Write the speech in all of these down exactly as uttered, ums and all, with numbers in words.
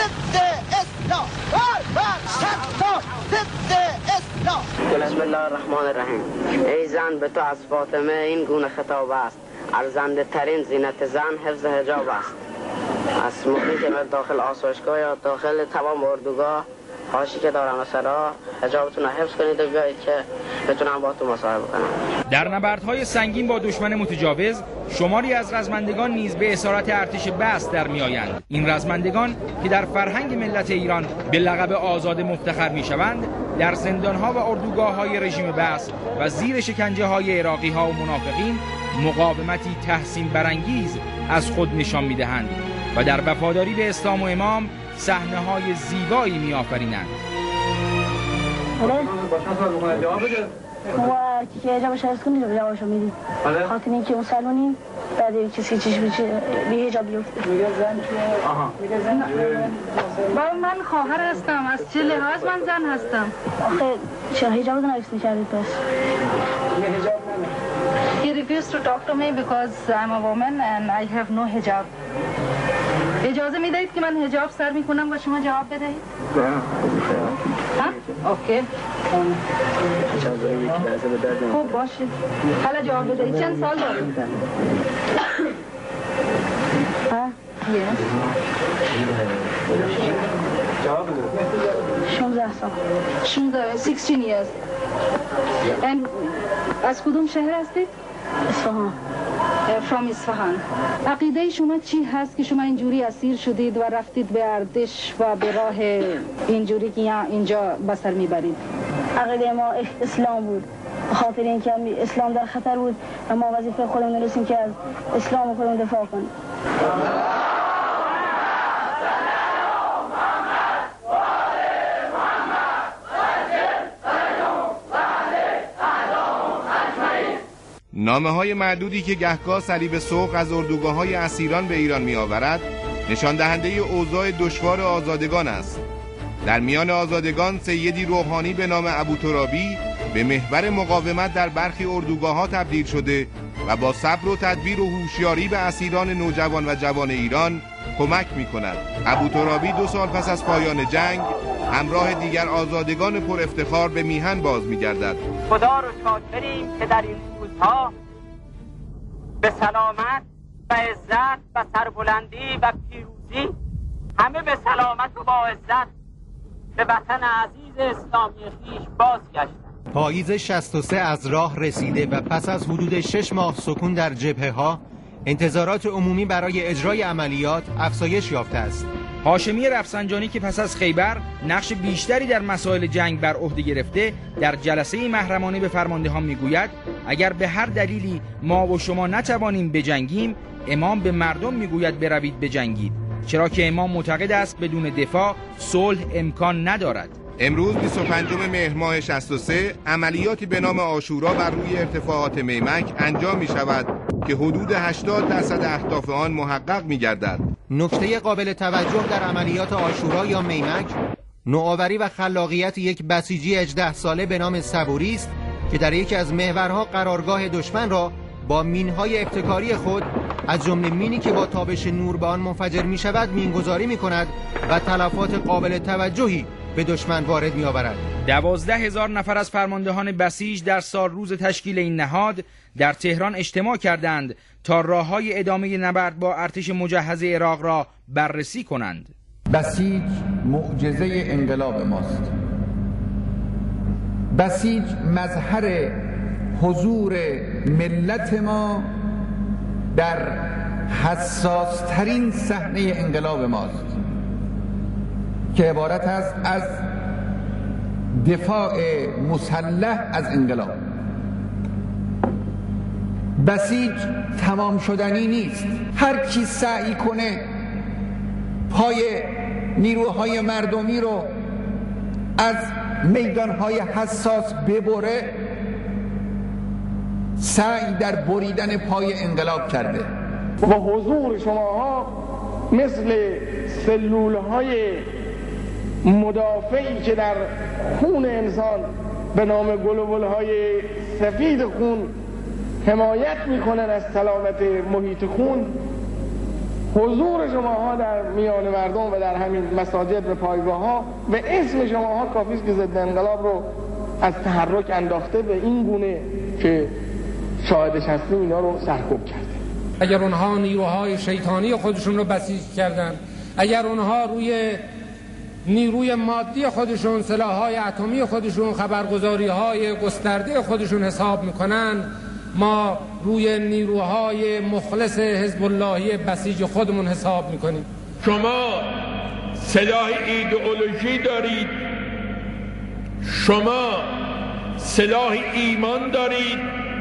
ضد اسلام، بر شرطا ضد اسلام. بسم الله الرحمن الرحیم. ای زن، به تو از فاطمه این گونه خطاب است: ارزنده ترین زینت زن حفظ حجاب است. از موقعی که داخل آسایشگاه یا داخل تمام اردوگاه هاشی که دارم سرا حجابتون رو حفظ کنید و بیایید که بتونم با تو مصاحبه کنم. در نبردهای سنگین با دشمن متجاوز شماری از رزمندگان نیز به اسارت ارتش بعث در میآیند. این رزمندگان که در فرهنگ ملت ایران به لقب آزاد مفتخر میشوند، در زندانها و اردوگاه‌های رژیم بعث و زیر شکنجه‌های عراقی‌ها و منافقین مقاومتی تحسین برانگیز از خود نشان می‌دهند و در وفاداری به اسلام و امام صحنه‌های زیبایی می‌آفرینند. و که حجابش هست کنید و جوابشو میدید. خاطر اینکه اون سالونی بعد کسی چشم بی حجاب بیفته. میگه زن که آها میگه زن با من خواهر هستم، از چه لحاظ من زن هستم؟ آخه چرا حجاب نمی‌پوشید می‌کردید پس؟ میگه حجاب نمی‌پوشید. He refused to talk to me because I'm a woman and I have no hijab. اجازه میدهید که من حجاب سر میکنم و شما جواب بدهید؟ ها؟ اوکی. خوب باشید. حالا جواب بدهید. چند سال دارید؟ ها؟ Yes. جواب بدهید. شانزده سال. شانزده sixteen years. And از کدوم شهر هستید؟ اصفهان. from اصفهان. عقیده شما چی هست که شما اینجوری اسیر شدید و رفتید به ارتش و به راه اینجوری که اینجا بسر میبرید؟ عقیده ما اسلام بود. خاطر اینکه اسلام در خطر بود و ما وظیفه خودمون رسیم که از اسلام خودمون دفاع کنیم. نامه های معدودی که گهگاه صلیب سرخ از اردوگاه های اسیران به ایران می آورد نشان دهنده اوضاع دشوار آزادگان است. در میان آزادگان سیدی روحانی به نام ابوترابی به محور مقاومت در برخی اردوگاه ها تبدیل شده و با صبر و تدبیر و هوشیاری به اسیران نوجوان و جوان ایران کمک می کند. ابوترابی دو سال پس از پایان جنگ همراه دیگر آزادگان پر افتخار به میهن باز می گردد. خدا رو شاکریم که در این ها به سلامت و عزت و سربلندی و پیروزی همه به سلامت و با عزت به وطن عزیز اسلامی خویش بازگشتند. پاییز شصت و سه از راه رسیده و پس از حدود شش ماه سکون در جبهه ها انتظارات عمومی برای اجرای عملیات افزایش یافته است. هاشمی رفسنجانی که پس از خیبر نقش بیشتری در مسائل جنگ بر عهده گرفته، در جلسه محرمانه به فرماندهان میگوید اگر به هر دلیلی ما و شما نتوانیم بجنگیم، امام به مردم میگوید بروید بجنگید، چرا که امام معتقد است بدون دفاع صلح امکان ندارد. امروز بیست و پنجم مهر ماه شصت و سه عملیاتی به نام عاشورا بر روی ارتفاعات میمک انجام می شود که حدود هشتاد درصد اهداف آن محقق می گردد. نکته قابل توجه در عملیات عاشورا یا میمک نوآوری و خلاقیت یک بسیجی هجده ساله به نام صبوری است که در یکی از محورها قرارگاه دشمن را با مینهای ابتکاری خود از جمله مینی که با تابش نور به آن منفجر می شود مینگذاری می کند و تلفات قابل توجهی به دشمن وارد می آورد. دوازده هزار نفر از فرماندهان بسیج در سال روز تشکیل این نهاد در تهران اجتماع کردند تا راه‌های ادامه نبرد با ارتش مجهز عراق را بررسی کنند. بسیج معجزه انقلاب ماست. بسیج مظهر حضور ملت ما در حساس ترین صحنه انقلاب ماست که عبارت است از دفاع مسلح از انقلاب. بسیج تمام شدنی نیست. هر کی سعی کنه پای نیروهای مردمی رو از میدانهای حساس ببره، سعی در بریدن پای انقلاب کرده. و حضور شماها مثل سلولهای مدافعی که در خون انسان به نام گلوبولهای سفید خون حمایت میکنن از سلامت محیط خون، حضور شماها در میان مردم و در همین مساجد و پایگاه ها و اسم شماها کافی است که ضد انقلاب رو از تحرک انداخته به این گونه که شاهدش هستیم اینا رو سرکوب کرده. اگر اونها نیروهای شیطانی خودشون رو بسیج کردن، اگر اونها روی نیروی مادی خودشون، سلاح‌های اتمی خودشون، خبرگزاری‌های گسترده خودشون حساب میکنن، ما روی نیروهای مخلص حزب اللهی بسیج خودمون حساب میکنیم. شما سلاح ایدئولوژی دارید، شما سلاح ایمان دارید،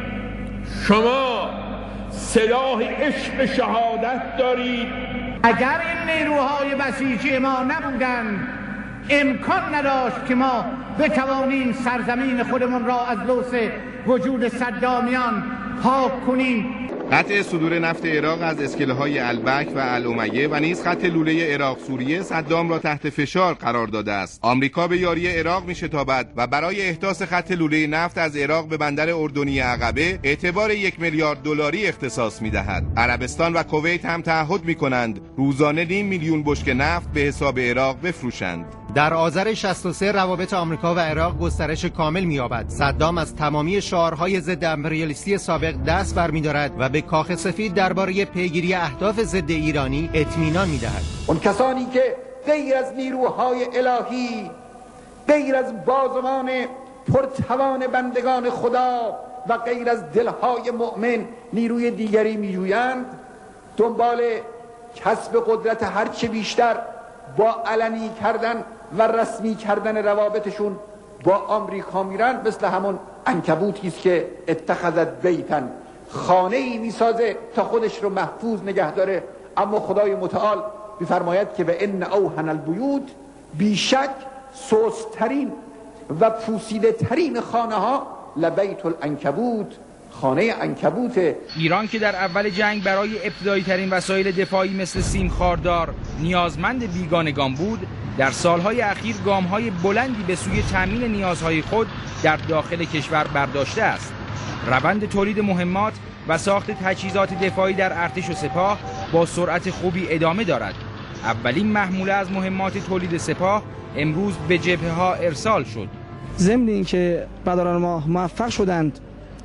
شما سلاح عشق شهادت دارید. اگر این نیروهای بسیجی ما نبودند امکان نداشت که ما بتوانیم سرزمین خودمون را از لوث وجود صدامیان پاک کنیم. قطع صدور نفت عراق از اسکله‌های البک و الامیه و نیز خط لوله عراق سوریه صدام را تحت فشار قرار داده است. آمریکا به یاری عراق می‌شتابد و برای احداث خط لوله نفت از عراق به بندر اردنی عقبه اعتبار یک میلیارد دلاری اختصاص می‌دهد. عربستان و کویت هم تعهد می‌کنند روزانه نیم میلیون بشکه نفت به حساب عراق بفروشند. در آذر شصت و سه روابط آمریکا و عراق گسترش کامل می‌یابد. صدام از تمامی شعارهای ضد امپریالیستی سابق دست برمی‌دارد و به کاخ سفید درباره پیگیری اهداف ضد ایرانی اطمینان می‌دهد. اون کسانی که غیر از نیروهای الهی، غیر از بازمان پرتوان بندگان خدا و غیر از دلهای مؤمن نیروی دیگری می‌جویند، دنبال کسب قدرت هرچه بیشتر با علنی کردن و رسمی کردن روابطشون با آمریکا میرن، مثل همون عنکبوتی است که اتخذت بیتن، خانه ای میسازه تا خودش رو محفوظ نگه داره، اما خدای متعال میفرماید که به ان اوهن البیوت، بیشک سست‌ترین و پوسیده ترین خانه ها لبیت العنکبوت، خانه عنکبوت. ایران که در اول جنگ برای ابتدایی ترین وسایل دفاعی مثل سیم خاردار نیازمند بیگانگان بود، در سالهای اخیر گام‌های بلندی به سوی تامین نیازهای خود در داخل کشور برداشته است. روند تولید مهمات و ساخت تجهیزات دفاعی در ارتش و سپاه با سرعت خوبی ادامه دارد. اولین محموله از مهمات تولید سپاه امروز به جبهه‌ها ارسال شد. ضمن اینکه برادران ما موفق شدند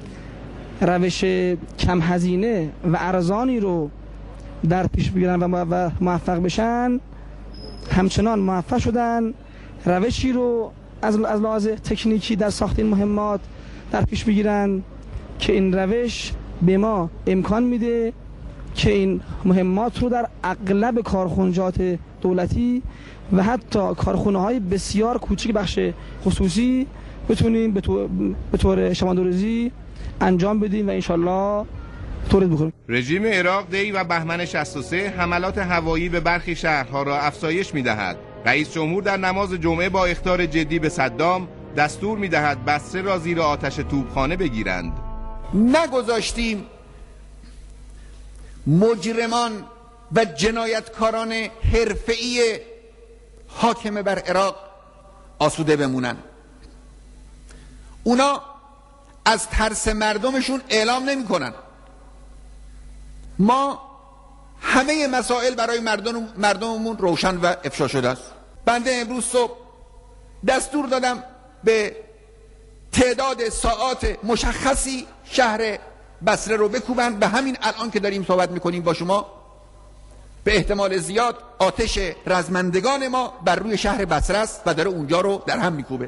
روش کم هزینه و ارزانی رو در پیش بگیرن و موفق بشن، همچنان موفق شدن روشی رو از از لحاظ تکنیکی در ساخت این مهمات در پیش بگیرن که این روش به ما امکان میده که این مهمات رو در اغلب کارخانجات دولتی و حتی کارخانه‌های بسیار کوچک بخش خصوصی بتونیم به طور شماندوزی انجام بدیم و انشالله تولید بکنیم. رژیم عراق دی و بهمن شصت و سه حملات هوایی به برخی شهرها را افزایش می‌دهد. رئیس جمهور در نماز جمعه با اخطار جدی به صدام دستور می‌دهد بصره را زیر آتش توپخانه بگیرند. نگذاشتیم مجرمان و جنایتکاران حرفه‌ای حاکم بر عراق آسوده بمونن. اونا از ترس مردمشون اعلام نمی کنن. ما همه مسائل برای مردم مردممون روشن و افشا شده است. بنده امروز صبح دستور دادم به تعداد ساعات مشخصی شهر بصره رو بکوبند. به همین الان که داریم صحبت میکنیم با شما به احتمال زیاد آتش رزمندگان ما بر روی شهر بصره است و داره اونجا رو در هم میکوبه.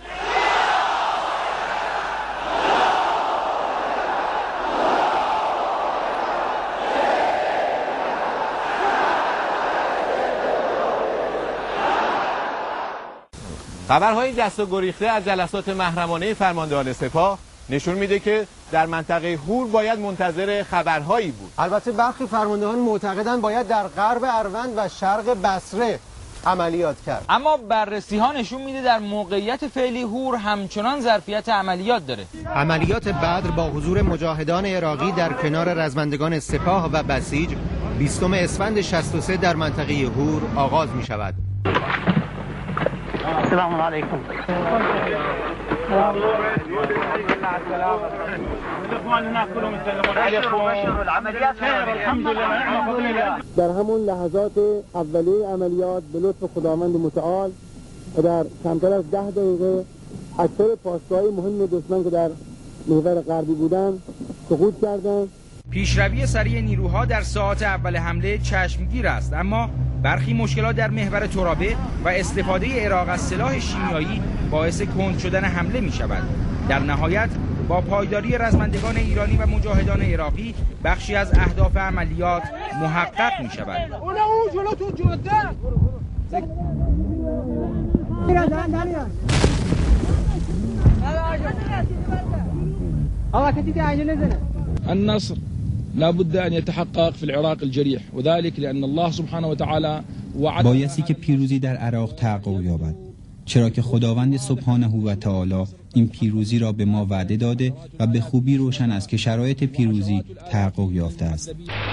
خبرهای دست و گریخته از جلسات محرمانه فرماندهان سپاه نشون میده که در منطقه هور باید منتظر خبرهایی بود. البته برخی فرماندهان معتقدند باید در غرب اروند و شرق بصره عملیات کرد. اما بررسی ها نشون میده در موقعیت فعلی هور همچنان ظرفیت عملیات داره. عملیات بدر با حضور مجاهدان عراقی در کنار رزمندگان سپاه و بسیج بیستم اسفند شصت و سه در منطقه هور آغاز می شود. السلام علیکم. در همون لحظات اولیه عملیات به لطف خداوند متعال و در کمتر از ده دقیقه اکثر پاسگاه‌های مهم دشمن که در محور غربی بودن سقوط کردند. پیشروی سریع نیروها در ساعات اول حمله چشمگیر است، اما برخی مشکلات در محور ترابه و استفاده عراق از سلاح شیمیایی باعث کند شدن حمله می شود. در نهایت با پایداری رزمندگان ایرانی و مجاهدان عراقی بخشی از اهداف عملیات محقق می شود. النصر لابد أن يتحقق في العراق الجريح وذلك لأن الله سبحانه وتعالى وعد. بایستی که پیروزی در عراق تحقق یابد، چرا که خداوند سبحانه و تعالی این پیروزی را به ما وعده داده و به خوبی روشن است که شرایط پیروزی تحقق یافته است.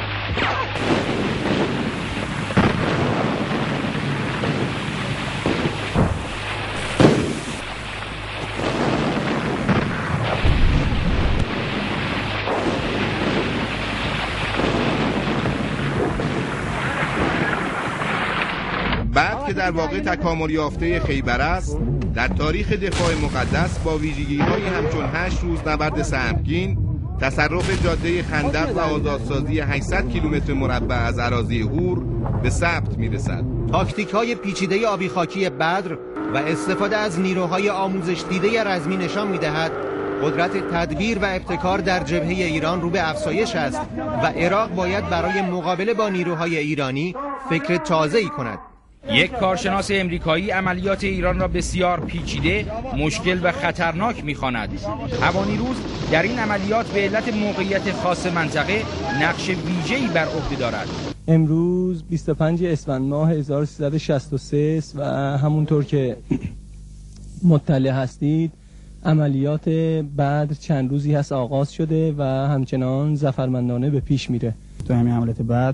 بعد که در واقع تکامل یافته خیبر است، در تاریخ دفاع مقدس با ویژگی‌های همچون هشت روز نبرد سهمگین، تصرف جاده خندق و آزادسازی هشتصد کیلومتر مربع از اراضی هور به ثبت می‌رسد. تاکتیک‌های پیچیده آبی خاکی بدر و استفاده از نیروهای آموزش دیده رزمی نشان می‌دهد قدرت تدبیر و ابتکار در جبهه ایران رو به افزایش است و عراق باید برای مقابله با نیروهای ایرانی فکر تازه‌ای کند. یک کارشناس امریکایی عملیات ایران را بسیار پیچیده، مشکل و خطرناک می‌خواند. هوانیروز در این عملیات به علت موقعیت خاص منطقه نقش ویژه‌ای بر عهده دارد. امروز بیست و پنجم اسفند ماه هزار و سیصد و شصت و سه است و همونطور که مطلع هستید عملیات بدر چند روزی هست آغاز شده و همچنان ظفرمندانه به پیش میره. تو همین عملیات بدر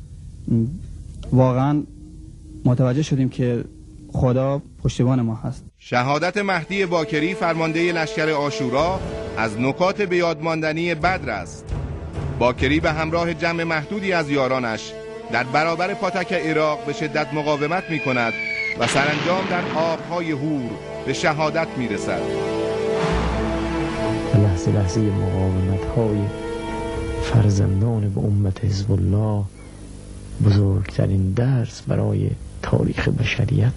واقعا متوجه شدیم که خدا پشتیبان ما هست. شهادت مهدی باکری فرمانده لشکر عاشورا از نکات به یاد ماندنی بدر است. باکری به همراه جمع محدودی از یارانش در برابر پاتک عراق به شدت مقاومت می کند و سرانجام در آبهای هور به شهادت می رسد. لحظه لحظه مقاومت های فرزندان به امت حزب الله بزرگترین درس برای تاریخ بشریت.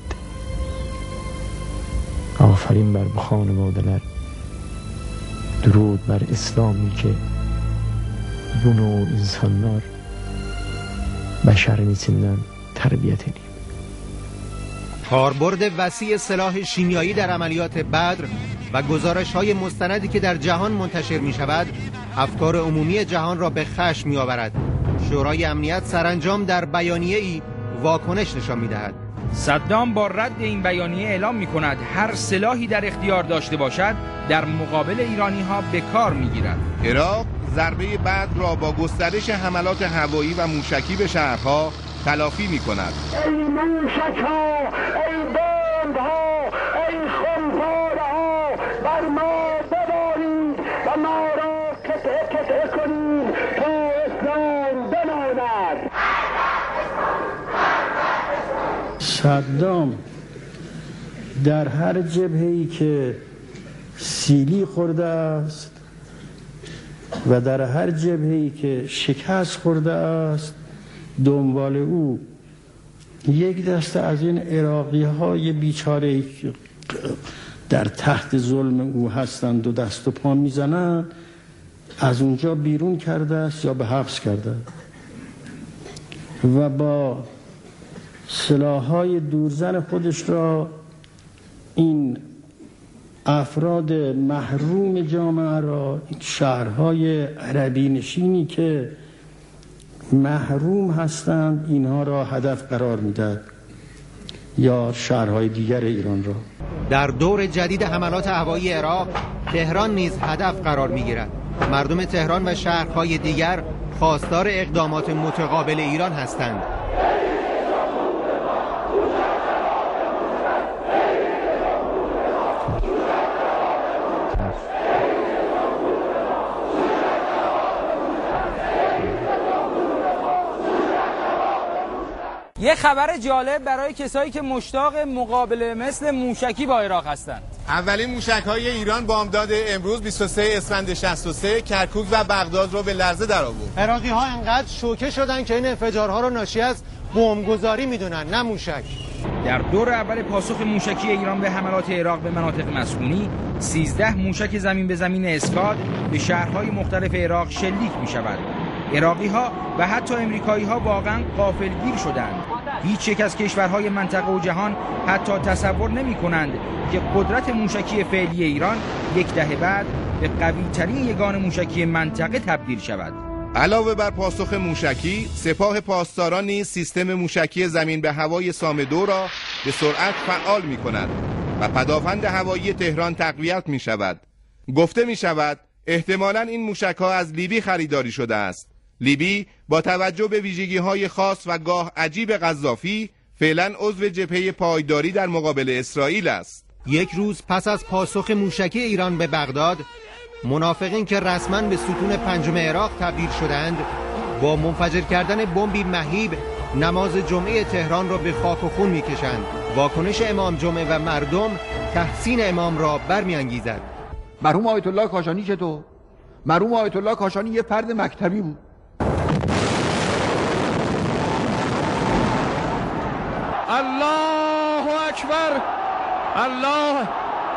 آفرین بر خانواده‌لر، درود بر اسلامی که بونو insanlar بشرین içinden تربیت edeyim. کاربرد وسیع سلاح شیمیایی در عملیات بدر و گزارش‌های مستندی که در جهان منتشر می‌شود، افکار عمومی جهان را به خشم می‌آورد. شورای امنیت سرانجام در بیانیه‌ای واکنش نشان می‌دهد. صدام با رد این بیانیه اعلام می‌کند هر سلاحی در اختیار داشته باشد در مقابل ایرانی‌ها به کار می‌گیرد. عراق ضربه بعد را با گسترش حملات هوایی و موشکی به شهرها تلافی می‌کند. ای موشک‌ها، ای بمب‌ها، ای خمپاره‌ها بر ما ببارید و ما را قطعه قطعه کنید تا اسلام بماند. صدام در هر جبهه‌ای که سیلی خورده است و در هر جبهه‌ای که شکست خورده است دنبال او یک دسته از این عراقی‌های بیچاره‌ای که در تحت ظلم او هستند دو دست و پا میزنند از اونجا بیرون کرده است یا به حبس کرده و با سلاح‌های دورزن خودش را این افراد محروم جامعه را، شهرهای عربی نشینی که محروم هستند اینها را هدف قرار میدهد یا شهرهای دیگر ایران را. در دور جدید حملات هوایی عراق تهران نیز هدف قرار میگیرد. مردم تهران و شهرهای دیگر خواستار اقدامات متقابل ایران هستند. یه خبر جالب برای کسایی که مشتاق مقابله مثل موشکی با عراق هستند. اولین موشک‌های ایران بامداد امروز بیست و سه اسفند شصت و سه کرکوک و بغداد رو به لرزه درآورد. عراقی‌ها انقدر شوکه شدن که این انفجارها رو ناشی از بمبگذاری میدونن، نه موشک. در دور اول پاسخ موشکی ایران به حملات عراق به مناطق مسکونی، سیزده موشک زمین به زمین اسکاد به شهرهای مختلف عراق شلیک می شود. عراقی ها و حتی امریکایی ها واقعا غافلگیر شدند. هیچ یک از کشورهای منطقه و جهان حتی تصور نمی کنند که قدرت موشکی فعلی ایران یک دهه بعد به قوی ترین یگان موشکی منطقه تبدیل شود. علاوه بر پاسخ موشکی، سپاه پاسداران نیز سیستم موشکی زمین به هوای سام-دو را به سرعت فعال می کند و پدافند هوایی تهران تقویت می شود. گفته می شود احتمالاً این موشک‌ها از لیبی خریداری شده است. لیبی با توجه به ویژگی‌های خاص و گاه عجیب قذافی فعلاً عضو جبهه پایداری در مقابل اسرائیل است. یک روز پس از پاسخ موشکی ایران به بغداد، منافقین که رسما به ستون پنجم عراق تبدیل شدند با منفجر کردن بمبی مهیب نماز جمعه تهران را به خاک و خون میکشند. واکنش امام جمعه و مردم تحسین امام را برمیانگیزد. مرحوم آیت الله کاشانی چطور؟ مرحوم آیت الله کاشانی یه فرد مکتبی بود. الله اکبر، الله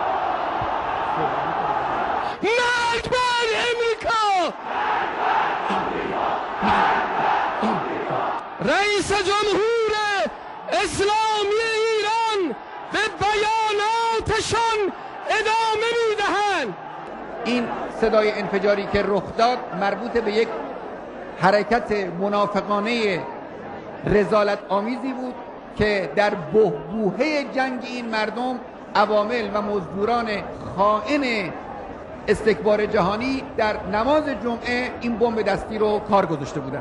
مرگ بر امریکا. رئیس جمهور اسلامی ایران به بیاناتشان ادامه میدهند. این صدای انفجاری که رخ داد مربوط به یک حرکت منافقانه رذالت آمیزی بود که در بحبوحه جنگ این مردم عوامل و مزدوران خائن استکبار جهانی در نماز جمعه این بمب دستی رو کار گذاشته بودن.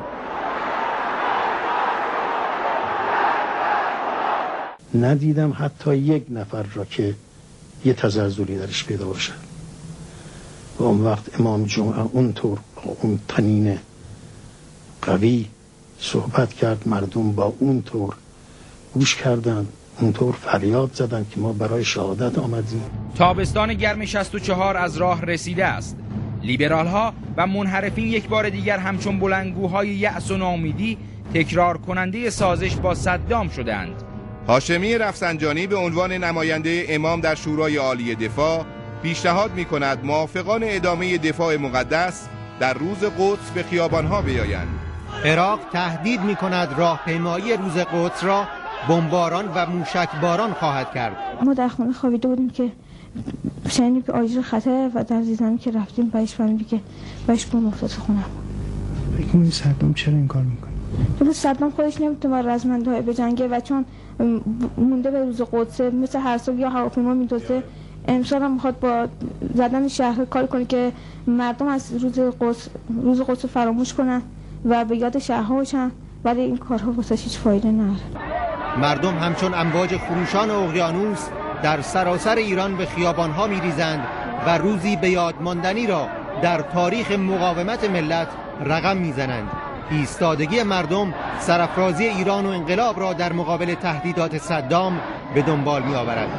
ندیدم حتی یک نفر را که یه تزلزلی درش پیدا باشد. و اون وقت امام جمعه اونطور اون طنین قوی صحبت کرد، مردم با اونطور گوش کردن، اونطور فریاد زدن که ما برای شهادت آمدیم. تابستان گرم شصت و چهار از راه رسیده است. لیبرال ها و منحرفین یک بار دیگر همچون بلندگوهای یأس و ناامیدی تکرار کننده سازش با صدام شدند. هاشمی رفسنجانی به عنوان نماینده امام در شورای عالی دفاع پیشنهاد می کند موافقان ادامه دفاع مقدس در روز قدس به خیابانها بیایند. عراق تهدید می کند راهپیمایی روز قدس را بمباران و موشک باران خواهد کرد. ما در خونه خوابیده بودیم که شنیدیم که آژیر خطره و در زمین که رفتیم بهش فهمیدیم که بهش بمب افتاد تو خونه. فکر کنید صدام چرا این کار میکنه؟ چون صدام خودش نمیتونه با رزمنده بجنگه و چون مونده به روز قدس مثل هر سال یا هواپیما میدوزه، امسال هم میخواد با زدن شهر کار کنه که مردم از روز قدس روز قدس فراموش کنن و به یاد شهرها باشن، ولی این کارها واسه هیچ فایده نداره. مردم همچون امواج خروشان اقیانوس در سراسر ایران به خیابانها میریزند و روزی به یاد ماندنی را در تاریخ مقاومت ملت رقم میزنند. ایستادگی مردم سرافرازی ایران و انقلاب را در مقابل تهدیدات صدام به دنبال میآورد.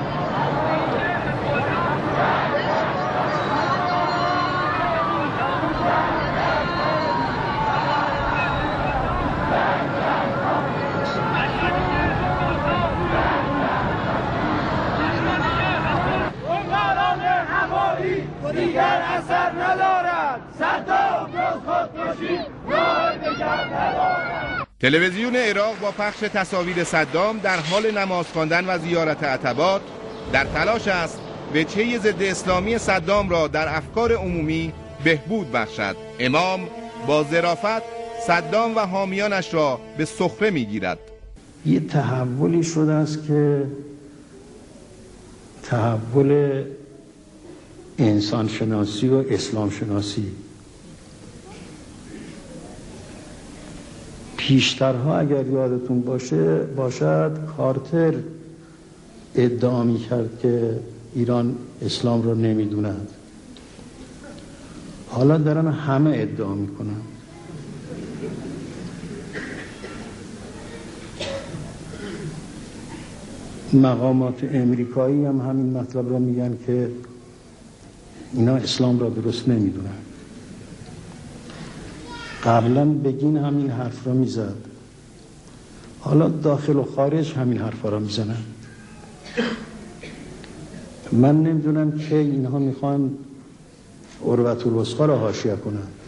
دیگر اثر ندارد. صدام جز خودکشی راه دیگر ندارد. تلویزیون عراق با پخش تصاویر صدام در حال نماز خواندن و زیارت عتبات در تلاش است وجهه ضد اسلامی صدام را در افکار عمومی بهبود بخشد. امام با ظرافت صدام و حامیانش را به سخره میگیرد. یه تحولی شده است که تحول انسان شناسی و اسلام شناسی. پیشترها اگر یادتون باشه باشد کارتر ادعا می کرد که ایران اسلام را نمیدوند. حالا دارن همه ادعا میکنن. مقامات امریکایی هم همین مطلب را میگن که اینا اسلام را درست نمیدونن. قبلا بگین همین حرف را میزد، حالا داخل و خارج همین حرف را میزنن. من نمیدونم که اینها میخوان عروة الوثقی را حاشیه کنن.